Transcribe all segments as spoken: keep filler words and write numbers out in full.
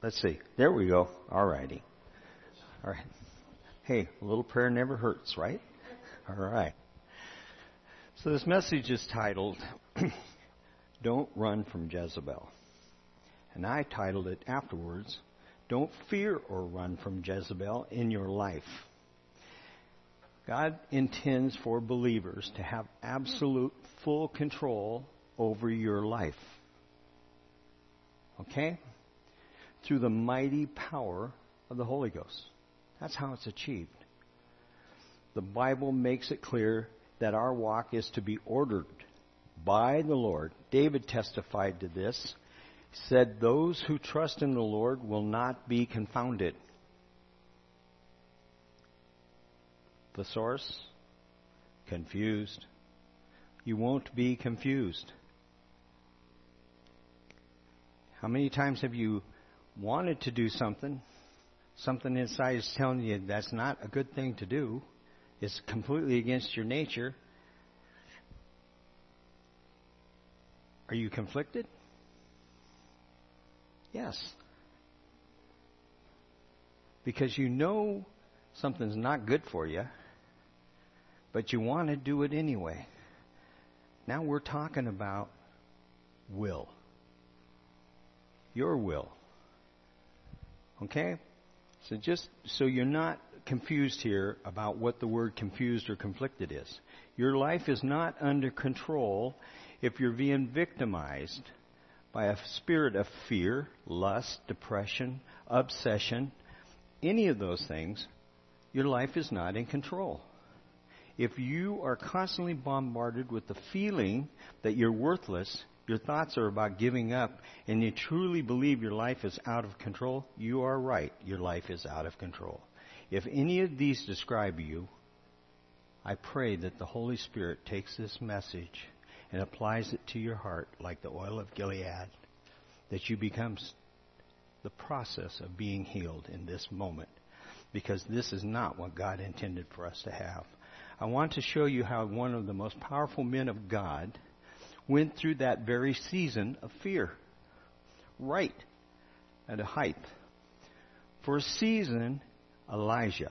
Let's see. There we go. All righty. All right. Hey, a little prayer never hurts, right? All right. So this message is titled, Don't Run from Jezebel. And I titled it afterwards, Don't Fear or Run from Jezebel in Your Life. God intends for believers to have absolute full control over your life. Okay? Through the mighty power of the Holy Ghost. That's how it's achieved. The Bible makes it clear that our walk is to be ordered by the Lord. David testified to this. He said, those who trust in the Lord will not be confounded. The source? Confused. You won't be confused. How many times have you wanted to do something? Something inside is telling you that's not a good thing to do. It's completely against your nature. Are you conflicted? Yes. Because you know something's not good for you, but you want to do it anyway. Now we're talking about will. Your will. Okay? So just so you're not confused here about what the word confused or conflicted is. Your life is not under control if you're being victimized by a spirit of fear, lust, depression, obsession, any of those things. Your life is not in control. If you are constantly bombarded with the feeling that you're worthless, your thoughts are about giving up, and you truly believe your life is out of control, you are right. Your life is out of control. If any of these describe you, I pray that the Holy Spirit takes this message and applies it to your heart like the oil of Gilead, that you become the process of being healed in this moment, because this is not what God intended for us to have. I want to show you how one of the most powerful men of God went through that very season of fear, right at a height. For a season, Elijah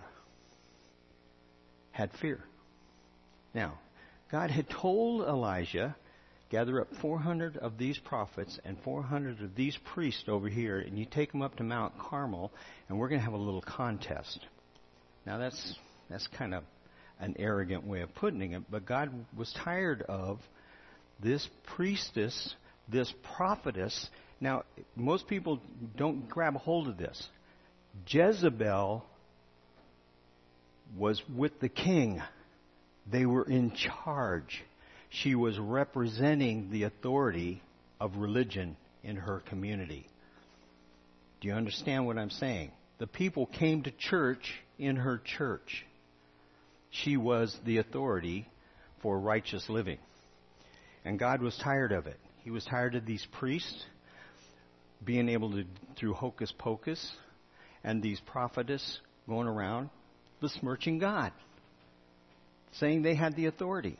had fear. Now, God had told Elijah, gather up four hundred of these prophets and four hundred of these priests over here, and you take them up to Mount Carmel, and we're going to have a little contest. Now, that's that's kind of an arrogant way of putting it, but God was tired of this priestess, this prophetess. Now, most people don't grab a hold of this. Jezebel was with the king. They were in charge. She was representing the authority of religion in her community. Do you understand what I'm saying? The people came to church in her church. She was the authority for righteous living. And God was tired of it. He was tired of these priests being able to, through hocus pocus, and these prophetess going around besmirching God, saying they had the authority.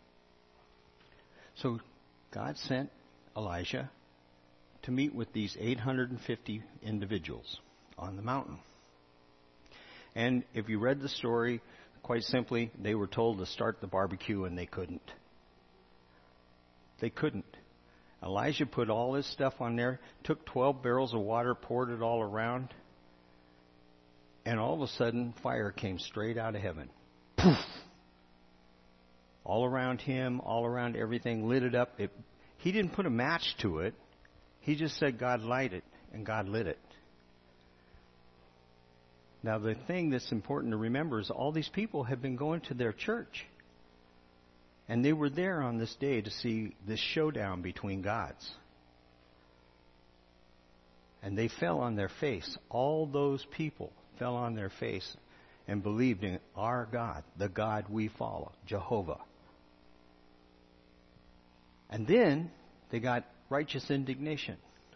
So God sent Elijah to meet with these eight hundred fifty individuals on the mountain. And if you read the story, quite simply, they were told to start the barbecue, and they couldn't. They couldn't. Elijah put all his stuff on there, took twelve barrels of water, poured it all around, and all of a sudden, fire came straight out of heaven. Poof! All around him, all around everything, lit it up. It, he didn't put a match to it. He just said, God light it, and God lit it. Now, the thing that's important to remember is all these people have been going to their church. And they were there on this day to see this showdown between gods. And they fell on their face. All those people fell on their face and believed in our God, the God we follow, Jehovah. And then they got righteous indignation.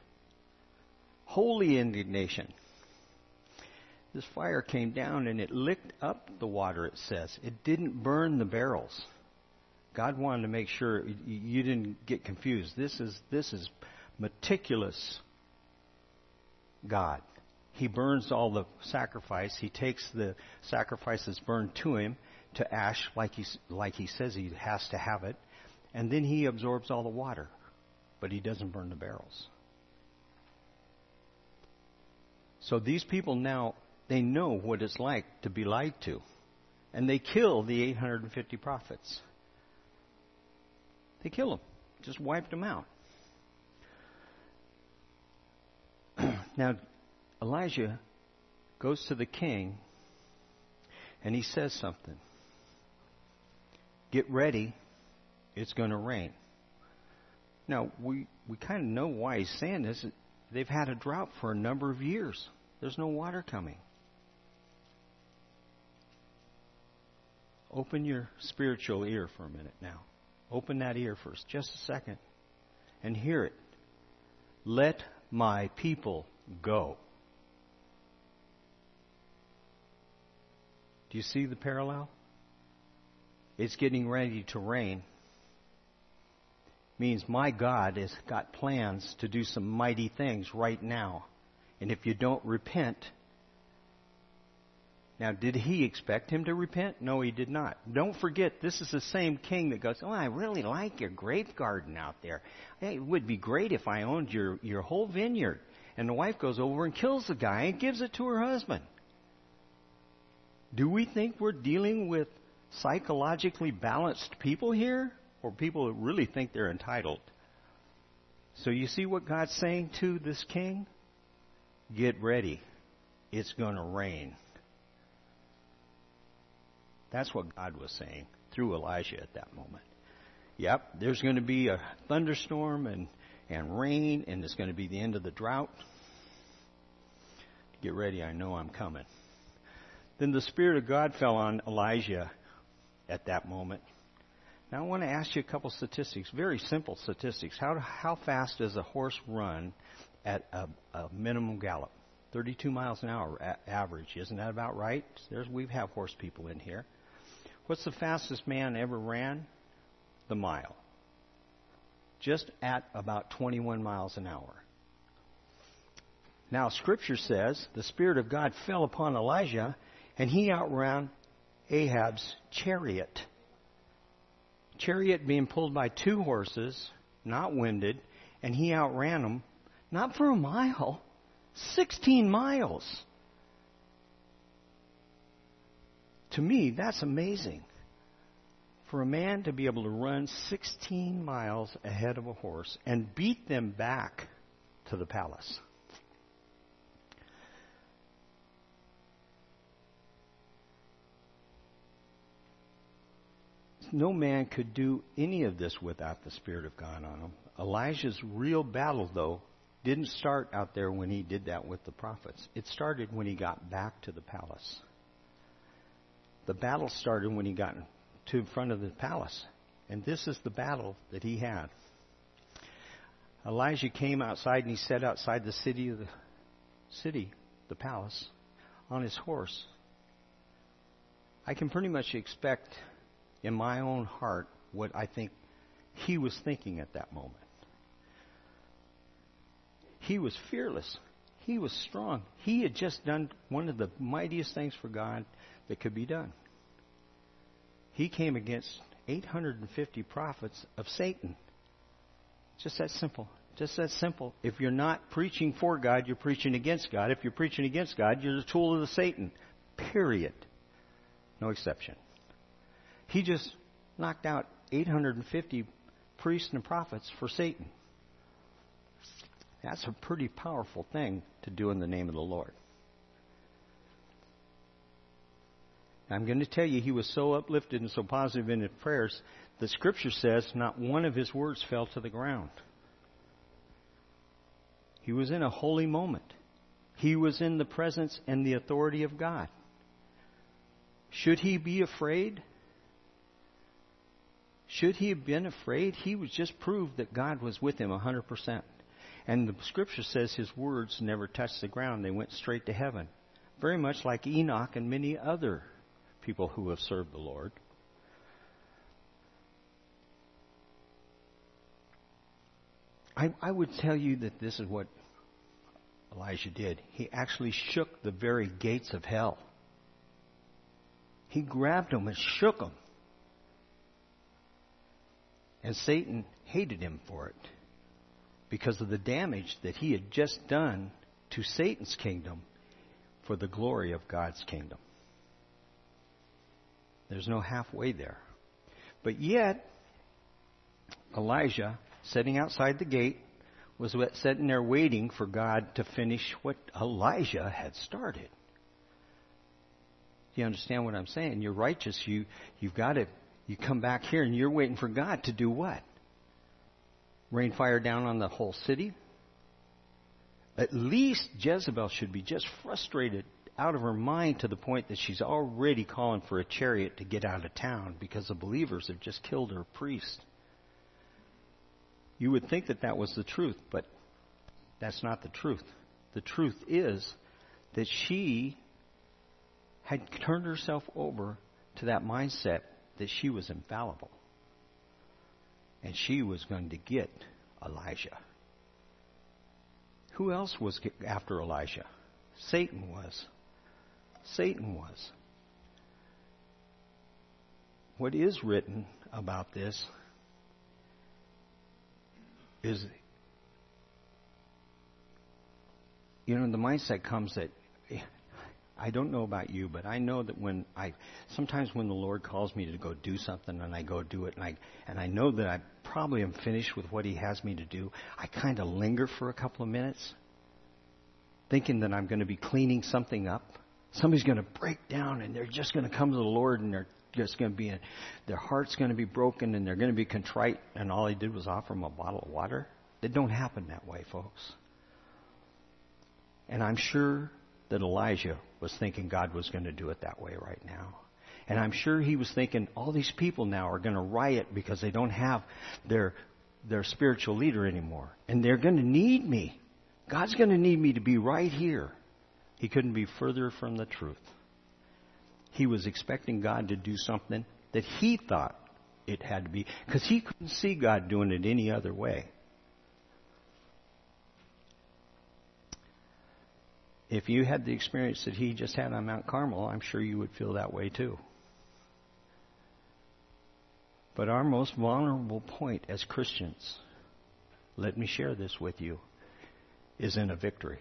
Holy indignation. This fire came down and it licked up the water, it says. It didn't burn the barrels. God wanted to make sure you didn't get confused. This is this is meticulous God. He burns all the sacrifice. He takes the sacrifices burned to him to ash like he, like he says he has to have it. And then he absorbs all the water. But he doesn't burn the barrels. So these people now, they know what it's like to be lied to. And they kill the eight hundred fifty prophets. They kill them. Just wiped them out. Now, Elijah goes to the king and he says something. Get ready. It's going to rain. Now, we, we kind of know why he's saying this. They've had a drought for a number of years. There's no water coming. Open your spiritual ear for a minute now. Open that ear first, just a second, and hear it. Let my people go. Do you see the parallel? It's getting ready to rain. Means my God has got plans to do some mighty things right now. And if you don't repent... Now, did he expect him to repent? No, he did not. Don't forget, this is the same king that goes, oh, I really like your grape garden out there. Hey, it would be great if I owned your, your whole vineyard. And the wife goes over and kills the guy and gives it to her husband. Do we think we're dealing with psychologically balanced people here? Or people that really think they're entitled? So you see what God's saying to this king? Get ready. It's going to rain. That's what God was saying through Elijah at that moment. Yep, there's going to be a thunderstorm and, and rain, and it's going to be the end of the drought. Get ready, I know I'm coming. Then the Spirit of God fell on Elijah at that moment. Now I want to ask you a couple statistics, very simple statistics. How how fast does a horse run at a, a minimum gallop? thirty-two miles an hour a- average. Isn't that about right? There's, we have horse people in here. What's the fastest man ever ran? The mile. Just at about twenty-one miles an hour. Now, Scripture says the Spirit of God fell upon Elijah, and he outran Ahab's chariot. Chariot being pulled by two horses, not winded, and he outran them, not for a mile, sixteen miles. To me, that's amazing. For a man to be able to run sixteen miles ahead of a horse and beat them back to the palace. No man could do any of this without the Spirit of God on him. Elijah's real battle, though, didn't start out there when he did that with the prophets. It started when he got back to the palace. The battle started when he got to in front of the palace. And this is the battle that he had. Elijah came outside and he sat outside the city of the city, the palace, on his horse. I can pretty much expect in my own heart what I think he was thinking at that moment. He was fearless. He was strong. He had just done one of the mightiest things for God that could be done. He came against eight hundred fifty prophets of Satan. Just that simple. Just that simple. If you're not preaching for God, you're preaching against God. If you're preaching against God, you're the tool of the Satan. Period. No exception. He just knocked out eight hundred fifty priests and prophets for Satan. That's a pretty powerful thing to do in the name of the Lord. I'm going to tell you, he was so uplifted and so positive in his prayers, the Scripture says not one of his words fell to the ground. He was in a holy moment. He was in the presence and the authority of God. Should he be afraid? Should he have been afraid? He was just proved that God was with him one hundred percent. And the Scripture says his words never touched the ground. They went straight to heaven. Very much like Enoch and many other people who have served the Lord. I, I would tell you that this is what Elijah did. He actually shook the very gates of hell. He grabbed them and shook them. And Satan hated him for it because of the damage that he had just done to Satan's kingdom for the glory of God's kingdom. There's no halfway there. But yet, Elijah, sitting outside the gate, was sitting there waiting for God to finish what Elijah had started. Do you understand what I'm saying? You're righteous. You, you've got to, you come back here and you're waiting for God to do what? Rain fire down on the whole city? At least Jezebel should be just frustrated out of her mind to the point that she's already calling for a chariot to get out of town because the believers have just killed her priest. You would think that that was the truth, but that's not the truth. The truth is that she had turned herself over to that mindset that she was infallible. And she was going to get Elijah. Who else was after Elijah? Satan was. Satan was. What is written about this is, you know, the mindset comes that, I don't know about you, but I know that when I, sometimes when the Lord calls me to go do something and I go do it and I, and I know that I probably am finished with what He has me to do, I kind of linger for a couple of minutes thinking that I'm going to be cleaning something up. Somebody's going to break down and they're just going to come to the Lord and they're just going to be, their heart's going to be broken and they're going to be contrite, and all He did was offer them a bottle of water. It don't happen that way, folks. And I'm sure that Elijah was thinking God was going to do it that way right now. And I'm sure he was thinking all these people now are going to riot because they don't have their their spiritual leader anymore. And they're going to need me. God's going to need me to be right here. He couldn't be further from the truth. He was expecting God to do something that he thought it had to be, because he couldn't see God doing it any other way. If you had the experience that he just had on Mount Carmel, I'm sure you would feel that way too. But our most vulnerable point as Christians, let me share this with you, is in a victory.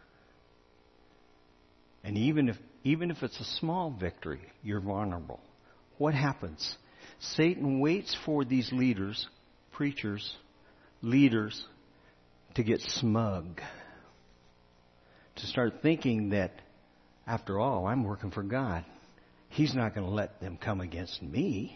And even if even if it's a small victory, you're vulnerable. What happens? Satan waits for these leaders, preachers, leaders, to get smug. To start thinking that, after all, I'm working for God. He's not going to let them come against me.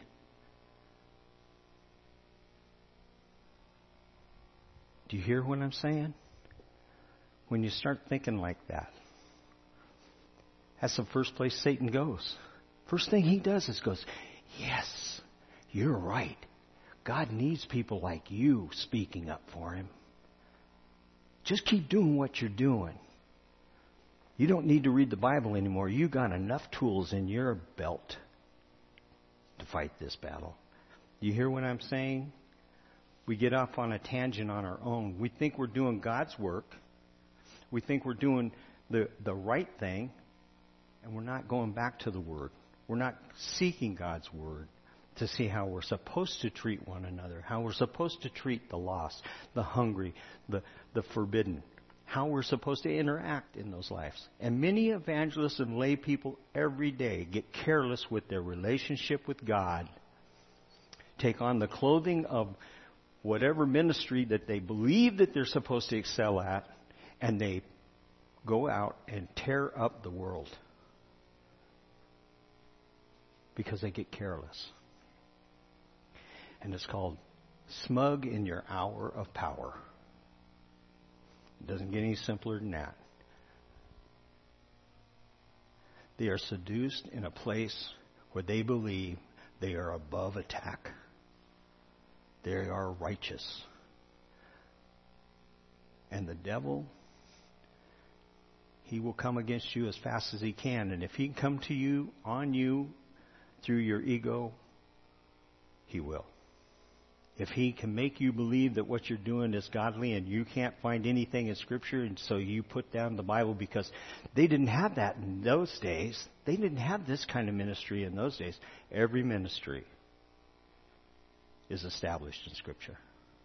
Do you hear what I'm saying? When you start thinking like that, that's the first place Satan goes. First thing he does is goes, yes, you're right. God needs people like you speaking up for Him. Just keep doing what you're doing. You don't need to read the Bible anymore. You got enough tools in your belt to fight this battle. You hear what I'm saying? We get off on a tangent on our own. We think we're doing God's work. We think we're doing the, the right thing. And we're not going back to the Word. We're not seeking God's Word to see how we're supposed to treat one another, how we're supposed to treat the lost, the hungry, the, the forbidden, how we're supposed to interact in those lives. And many evangelists and lay people every day get careless with their relationship with God, take on the clothing of whatever ministry that they believe that they're supposed to excel at, and they go out and tear up the world. Because they get careless. And it's called smug in your hour of power. It doesn't get any simpler than that. They are seduced in a place where they believe they are above attack. They are righteous. And the devil, he will come against you as fast as he can. And if he can come to you, on you, through your ego, he will. if he can make you believe that what you're doing is godly and you can't find anything in Scripture, and so you put down the Bible, because they didn't have that in those days. They didn't have this kind of ministry in those days. Every ministry is established in Scripture.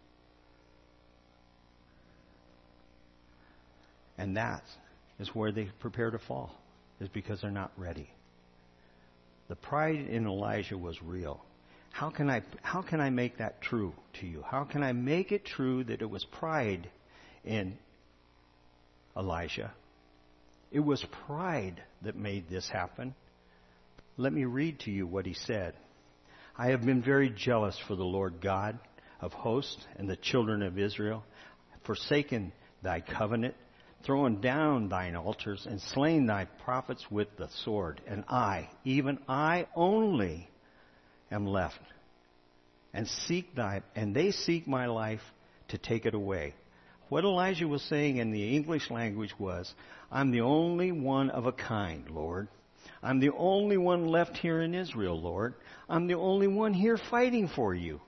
And that is where they prepare to fall, is because they're not ready. The pride in Elijah was real. How can I how can I make that true to you? How can I make it true that it was pride in Elijah? It was pride that made this happen. Let me read to you what he said. I have been very jealous for the Lord God of hosts and the children of Israel, forsaken thy covenant, thrown down thine altars, and slain thy prophets with the sword. And I, even I only, am left, and seek thy, and they seek my life to take it away. What Elijah was saying in the English language was, I'm the only one of a kind, Lord. I'm the only one left here in Israel, Lord. I'm the only one here fighting for you.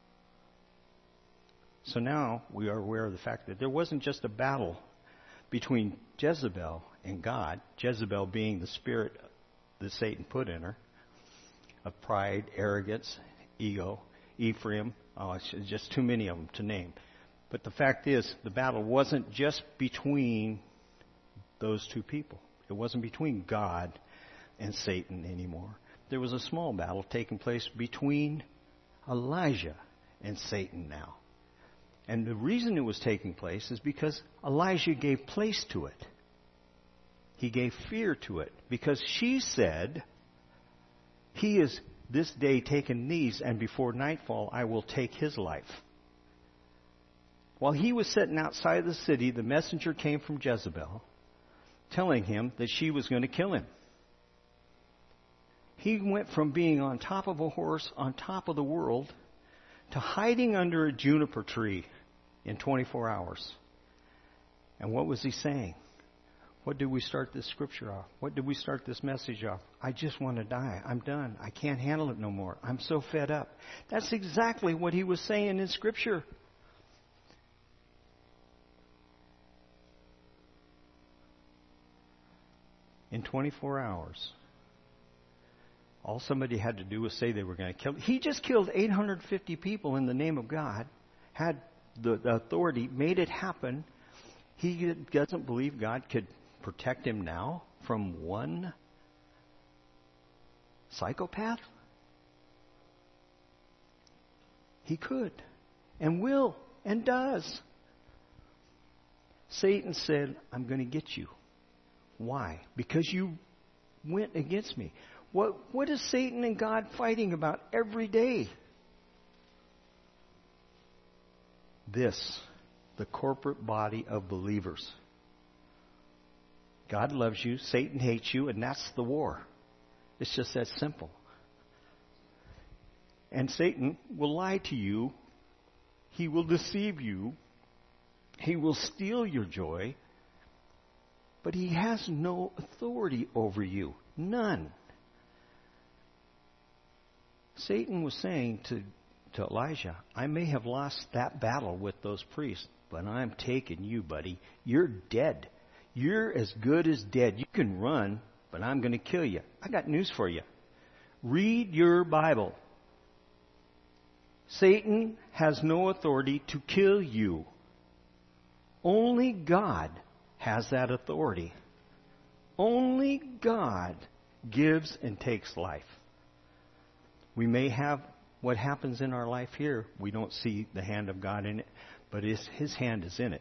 So now we are aware of the fact that there wasn't just a battle between Jezebel and God, Jezebel being the spirit that Satan put in her, of pride, arrogance, ego, Ephraim. Oh, it's just too many of them to name. But the fact is, the battle wasn't just between those two people. It wasn't between God and Satan anymore. There was a small battle taking place between Elijah and Satan now. And the reason it was taking place is because Elijah gave place to it. He gave fear to it, because she said, he is this day taken these, and before nightfall I will take his life. While he was sitting outside the city, the messenger came from Jezebel, telling him that she was going to kill him. He went from being on top of a horse, on top of the world, to hiding under a juniper tree in twenty-four hours. And what was he saying? What did we start this scripture off? What did we start this message off? I just want to die. I'm done. I can't handle it no more. I'm so fed up. That's exactly what he was saying in Scripture. In twenty-four hours, all somebody had to do was say they were going to kill. He just killed eight hundred fifty people in the name of God, had the, the authority, made it happen. He doesn't believe God could protect him now from one psychopath? He could, and will, and does. Satan said, I'm going to get you. Why? Because you went against me. What, what is Satan and God fighting about every day? This, the corporate body of believers. God loves you, Satan hates you, and that's the war. It's just that simple. And Satan will lie to you. He will deceive you. He will steal your joy. But he has no authority over you. None. Satan was saying to, to Elijah, I may have lost that battle with those priests, but I'm taking you, buddy. You're dead. You're as good as dead. You can run, but I'm going to kill you. I got news for you. Read your Bible. Satan has no authority to kill you. Only God has that authority. Only God gives and takes life. We may have what happens in our life here. We don't see the hand of God in it, but his, his hand is in it.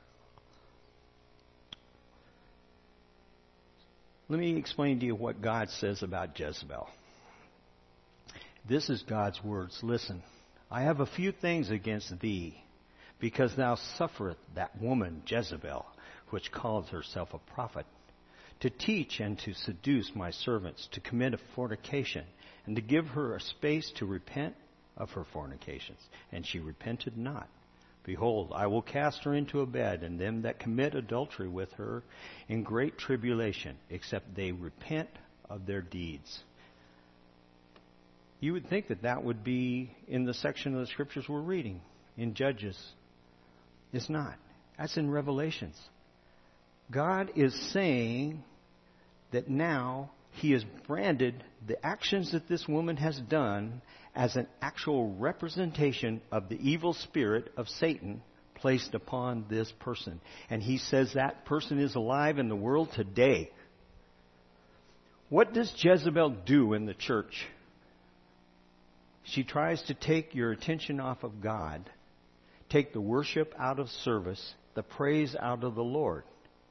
Let me explain to you what God says about Jezebel. This is God's words. Listen, I have a few things against thee, because thou sufferest that woman Jezebel, which calls herself a prophet, to teach and to seduce my servants to commit a fornication, and to give her a space to repent of her fornications. And she repented not. Behold, I will cast her into a bed, and them that commit adultery with her in great tribulation, except they repent of their deeds. You would think that that would be in the section of the scriptures we're reading, in Judges. It's not. That's in Revelations. God is saying that now He has branded the actions that this woman has done as an actual representation of the evil spirit of Satan placed upon this person. And He says that person is alive in the world today. What does Jezebel do in the church? She tries to take your attention off of God, take the worship out of service, the praise out of the Lord.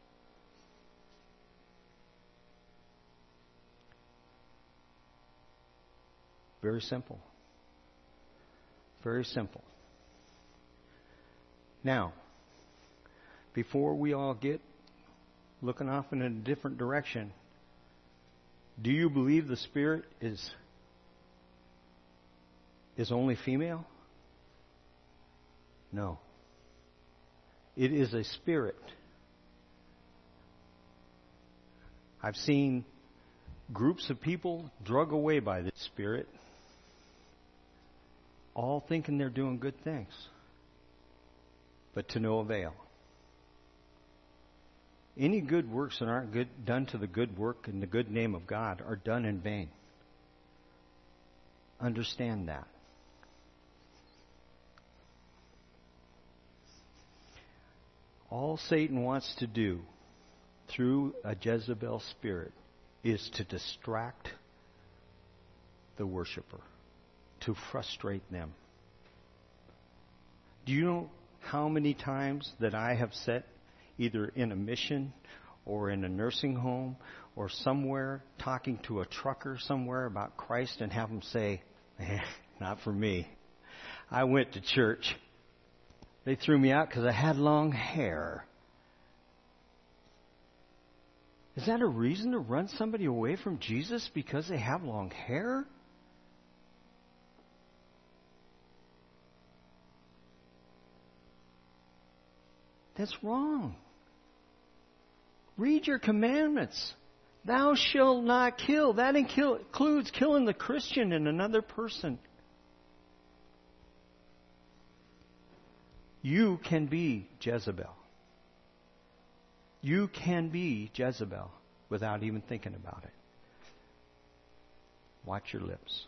Very simple. Very simple. Now, before we all get looking off in a different direction, do you believe the spirit is is only female? No. It is a spirit. I've seen groups of people drug away by this spirit, all thinking they're doing good things, but to no avail. Any good works that aren't good, done to the good work in the good name of God are done in vain. Understand that. All Satan wants to do through a Jezebel spirit is to distract the worshiper, to frustrate them. Do you know how many times that I have sat either in a mission or in a nursing home or somewhere talking to a trucker somewhere about Christ and have them say, eh, not for me. I went to church. They threw me out because I had long hair. Is that a reason to run somebody away from Jesus because they have long hair? That's wrong. Read your commandments. Thou shalt not kill. That includes killing the Christian and another person. You can be Jezebel. You can be Jezebel without even thinking about it. Watch your lips.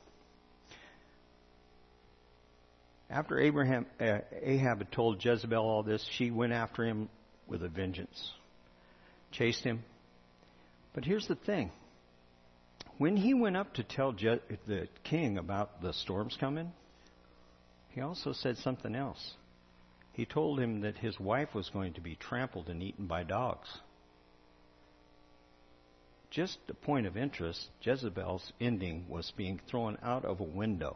After Abraham, uh, Ahab had told Jezebel all this, she went after him with a vengeance. Chased him. But here's the thing. When he went up to tell Je- the king about the storms coming, he also said something else. He told him that his wife was going to be trampled and eaten by dogs. Just a point of interest, Jezebel's ending was being thrown out of a window.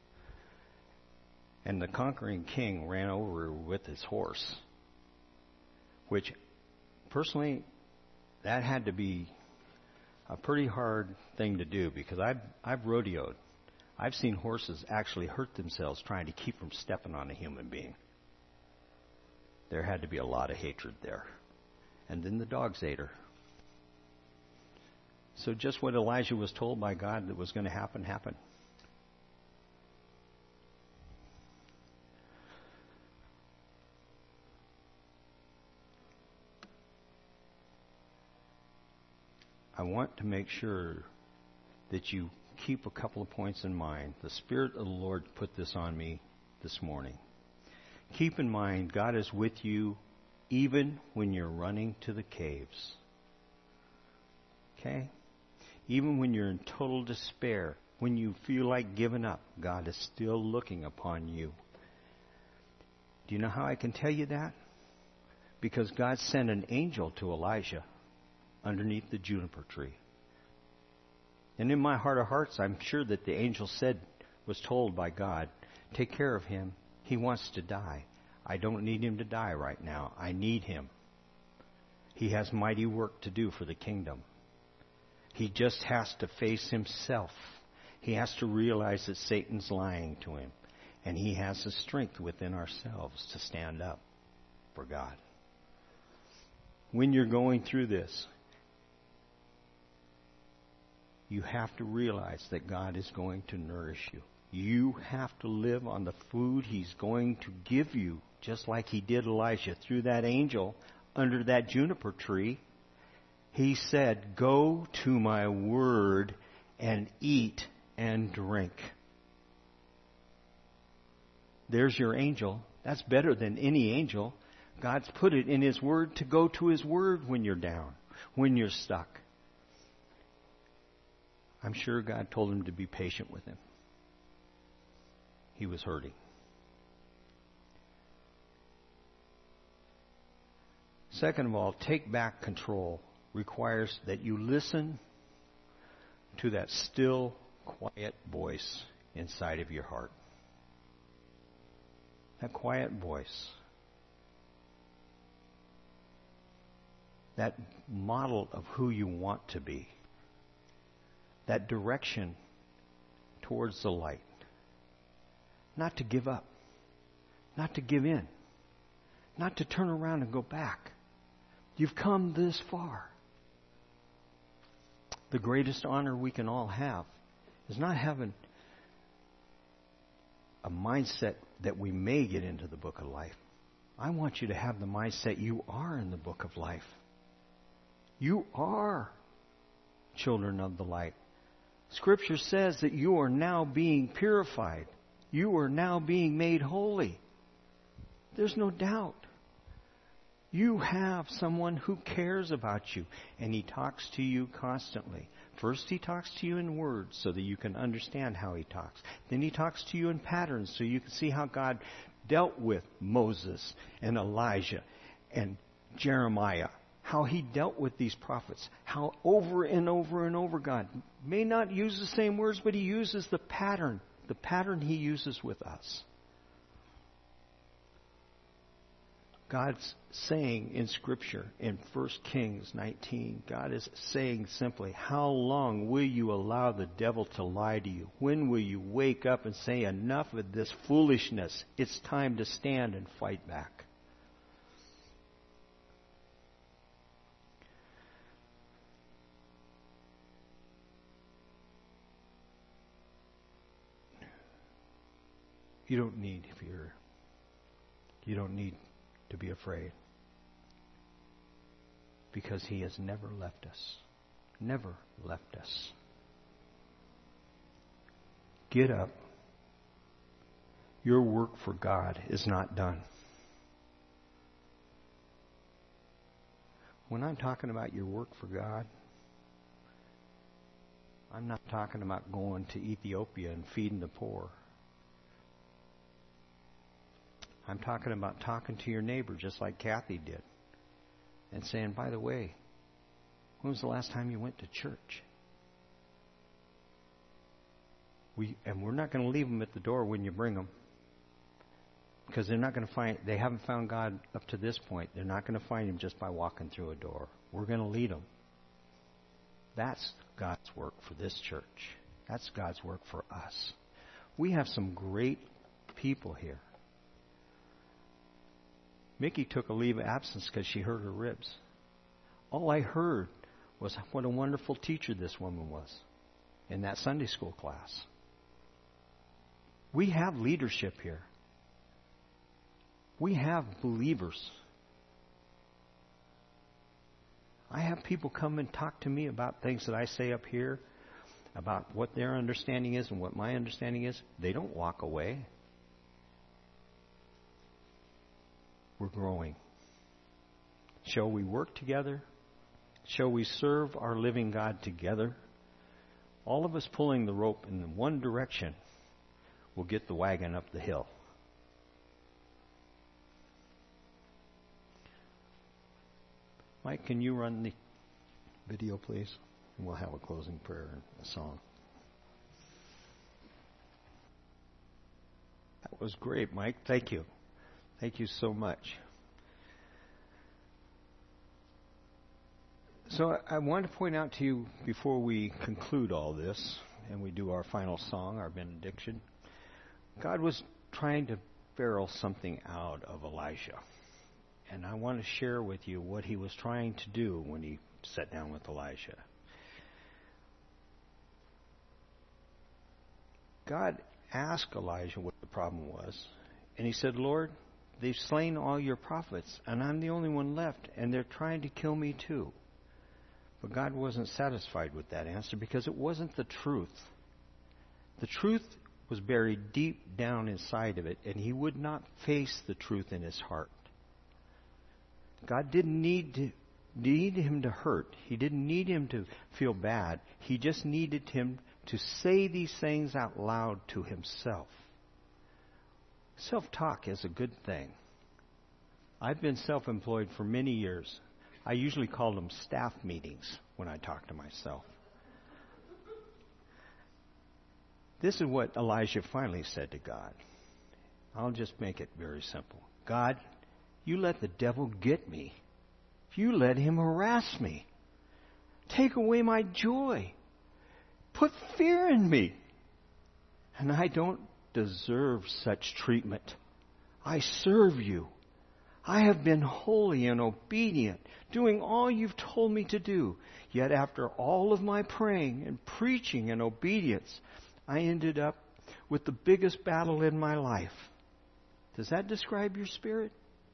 And the conquering king ran over her with his horse. Which, personally, that had to be a pretty hard thing to do because I've, I've rodeoed. I've seen horses actually hurt themselves trying to keep from stepping on a human being. There had to be a lot of hatred there. And then the dogs ate her. So just what Elijah was told by God that was going to happen, happened. I want to make sure that you keep a couple of points in mind. The Spirit of the Lord put this on me this morning. Keep in mind, God is with you even when you're running to the caves. Okay? Even when you're in total despair, when you feel like giving up, God is still looking upon you. Do you know how I can tell you that? Because God sent an angel to Elijah underneath the juniper tree. And in my heart of hearts, I'm sure that the angel said, was told by God, take care of him. He wants to die. I don't need him to die right now. I need him. He has mighty work to do for the kingdom. He just has to face himself. He has to realize that Satan's lying to him. And he has the strength within ourselves to stand up for God. When you're going through this, you have to realize that God is going to nourish you. You have to live on the food He's going to give you, just like He did Elijah through that angel under that juniper tree. He said, "Go to my word and eat and drink." There's your angel. That's better than any angel. God's put it in His word to go to His word when you're down, when you're stuck. I'm sure God told him to be patient with him. He was hurting. Second of all, take back control requires that you listen to that still, quiet voice inside of your heart. That quiet voice. That model of who you want to be. That direction towards the light. Not to give up. Not to give in. Not to turn around and go back. You've come this far. The greatest honor we can all have is not having a mindset that we may get into the book of life. I want you to have the mindset you are in the book of life. You are children of the light. Scripture says that you are now being purified. You are now being made holy. There's no doubt. You have someone who cares about you, and He talks to you constantly. First, He talks to you in words so that you can understand how He talks. Then He talks to you in patterns so you can see how God dealt with Moses and Elijah and Jeremiah. How He dealt with these prophets. How over and over and over God may not use the same words, but He uses the pattern. The pattern He uses with us. God's saying in Scripture, in First Kings nineteen, God is saying simply, how long will you allow the devil to lie to you? When will you wake up and say, enough of this foolishness? It's time to stand and fight back. You don't need fear. You don't need to be afraid. Because He has never left us. Never left us. Get up. Your work for God is not done. When I'm talking about your work for God, I'm not talking about going to Ethiopia and feeding the poor. I'm talking about talking to your neighbor just like Kathy did. And saying, by the way, when was the last time you went to church? We and we're not going to leave them at the door when you bring them. Because they're not going to find, they haven't found God up to this point. They're not going to find Him just by walking through a door. We're going to lead them. That's God's work for this church. That's God's work for us. We have some great people here. Mickey took a leave of absence because she hurt her ribs. All I heard was what a wonderful teacher this woman was in that Sunday school class. We have leadership here. We have believers. I have people come and talk to me about things that I say up here, about what their understanding is and what my understanding is. They don't walk away. We're growing. Shall we work together? Shall we serve our living God together? All of us pulling the rope in one direction will get the wagon up the hill. Mike, can you run the video, please? And we'll have a closing prayer and a song. That was great, Mike. Thank you. Thank you so much. So I want to point out to you before we conclude all this and we do our final song, our benediction, God was trying to barrel something out of Elijah. And I want to share with you what He was trying to do when He sat down with Elijah. God asked Elijah what the problem was. And he said, Lord, they've slain all your prophets, and I'm the only one left, and they're trying to kill me too. But God wasn't satisfied with that answer because it wasn't the truth. The truth was buried deep down inside of it, and he would not face the truth in his heart. God didn't need to need him to hurt. He didn't need him to feel bad. He just needed him to say these things out loud to himself. Self-talk is a good thing. I've been self-employed for many years. I usually call them staff meetings when I talk to myself. This is what Elijah finally said to God. I'll just make it very simple. God, you let the devil get me. You let him harass me. Take away my joy. Put fear in me. And I don't deserve such treatment. I serve you. I have been holy and obedient, doing all you've told me to do. Yet after all of my praying and preaching and obedience, I ended up with the biggest battle in my life. Does that describe your spirit?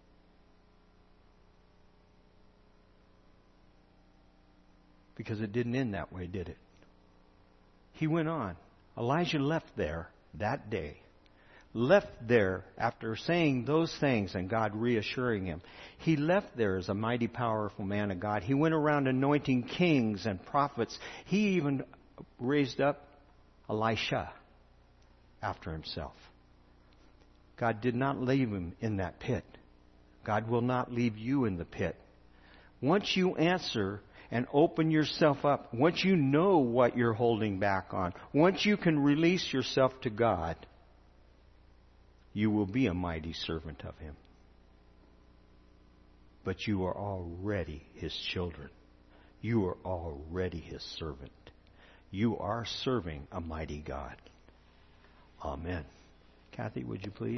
Because it didn't end that way, did it? He went on. Elijah left there that day. Left there after saying those things and God reassuring him. He left there as a mighty, powerful man of God. He went around anointing kings and prophets. He even raised up Elisha after himself. God did not leave him in that pit. God will not leave you in the pit. Once you answer and open yourself up, once you know what you're holding back on, once you can release yourself to God, you will be a mighty servant of Him. But you are already His children. You are already His servant. You are serving a mighty God. Amen. Kathy, would you please?